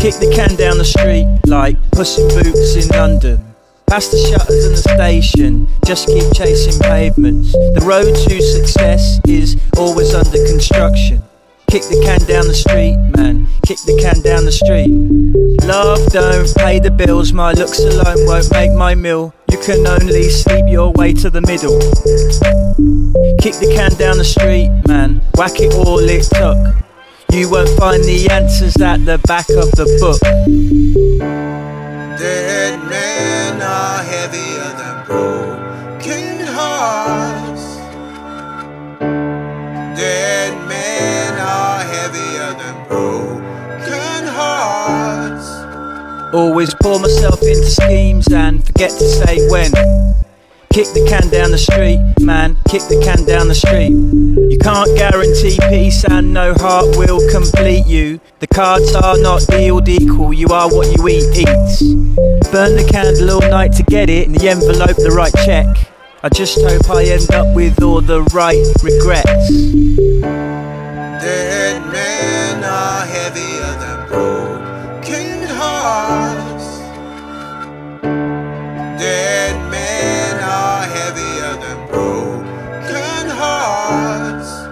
Kick the can down the street like Puss in Boots in London. Past the shutters and the station, just keep chasing pavements. The road to success is always under construction. Kick the can down the street, man, kick the can down the street. Love don't pay the bills, my looks alone won't make my meal. You can only sleep your way to the middle. Kick the can down the street, man, whack it all it took. You won't find the answers at the back of the book. Dead men are heavier than broken hearts. Dead men are heavier than broken hearts. Always pour myself into schemes and forget to say when. Kick the can down the street, man, kick the can down the street. You can't guarantee peace and no heart will complete you. The cards are not dealed equal, you are what you eat eats. Burn the candle all night to get it, in the envelope the right check. I just hope I end up with all the right regrets.